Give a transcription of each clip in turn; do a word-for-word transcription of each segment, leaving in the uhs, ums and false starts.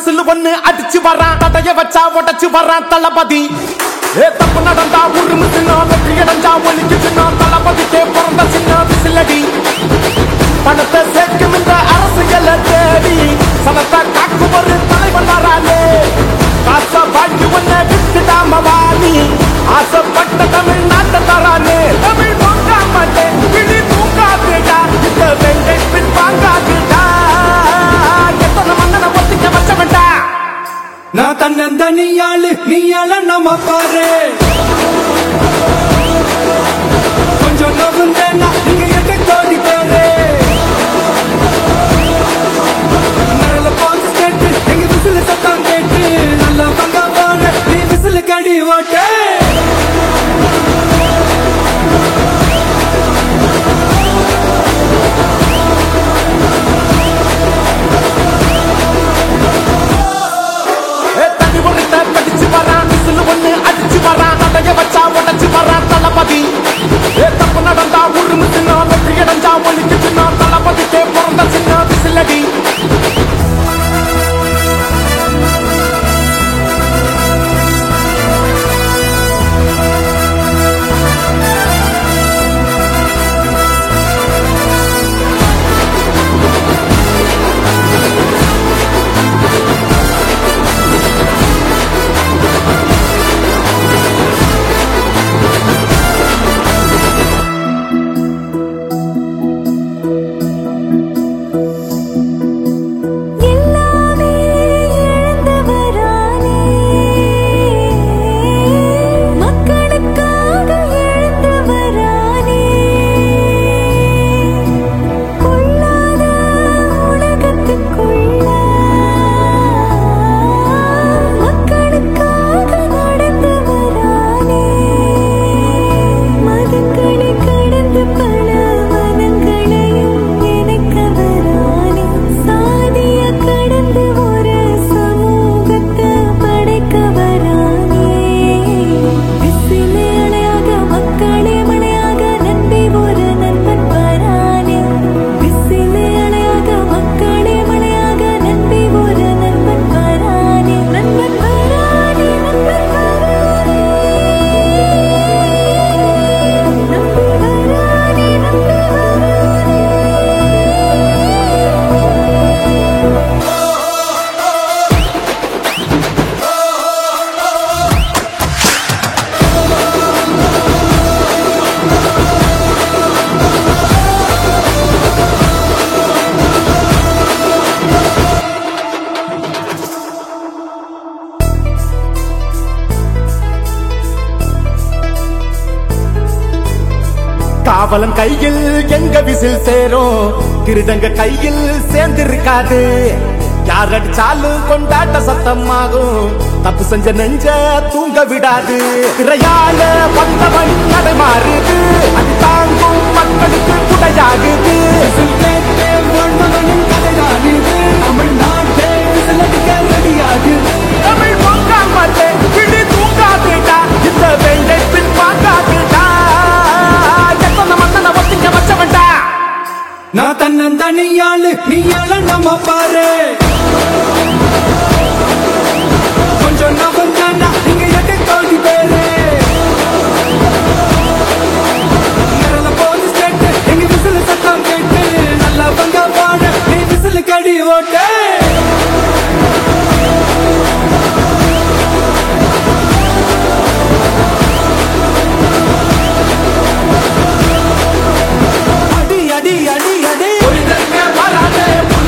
Whistle ஒண்ணு அடிச்சு வரான் தடைய வச்சா உடச்சு வரான் தளபதி ஏ தப்பு நடந்தா உருமு சின்ன வெற்றி அடைஞ்சா ஒலிக்கு சின்ன தளபதிக்கே பிறந்த சின்ன விசிலடி பணத்தை சேர்க்கும் இந்த அரசியலை தேடி சனத்தை காக்கும் ஒரு தலைவன் வரானே காசை வாங்கி ஒன்ன விட்டுடாம வாணி ஆசைப்பட்ட தமிழ்நாட்டை தரானே தமிழ் தூங்கா மாட்டேன் கிளி தூங்காதுடா இந்த வெங்கை பின் வாங்காதுடா எத்தனை மன்னனை ஒத்திக்க வச்சவன்டா நான் தன்னந்த நீயாளு நீயாள நம்ம பாரு கொஞ்சம் நோக்குந்தேன்னா நீங்க எட்ட கோடி பேரு நல்ல பாஞ்சு கேட்டு எங்க விசில சத்தம் கேட்டு நல்ல பங்கா போற நீ விசில கடி ஓட்ட தப்பு நடந்தா உருமு சின்ன வெற்றி அடைஞ்சா ஒலிக்கு சின்ன தளபதிக்கே பிறந்த சின்ன விசிலடி காவலன் கையில் எங்க விசில் சேரும் திருடங்க கையில் சேர்ந்திருக்காது யார் அடிச்சாலும் கொண்டாட்ட சத்தமாகும் தப்பு செஞ்ச நெஞ்ச தூங்க விடாது திரையால வந்தவன் நடைமாறுது அது தாங்கும் மக்களுக்கு குடையாகுது தமிழ்நாட்டே ரெடியாகுது தமிழ் வாங்கா மாட்டேன் கிளி தூங்காதுடா இந்த வெங்கை பின் வாங்காதுடா நான் தன்னந்த நீயாளு நீயாள நம்ம பாரு கொஞ்சம் நோக்குந்தேன்னா நீங்க எட்ட கோடி பேரு நல்ல போலீஸ் கேட்டு எங்க விசில சத்தம் கேட்டு நல்ல பங்கா போட நீ விசில கடி ஓட்ட வராதே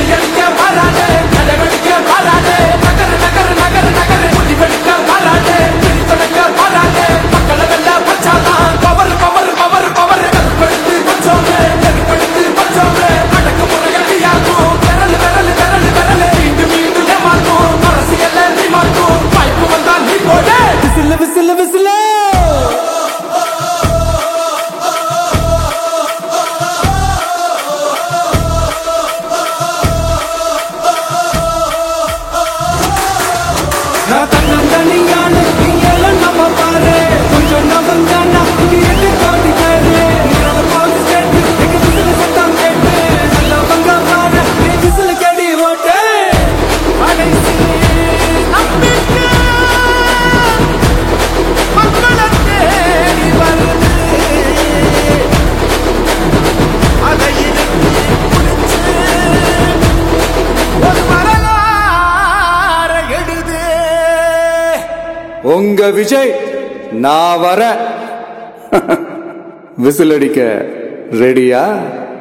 உங்க விஜய் நான் வர விசில் அடிக்க ரெடியா?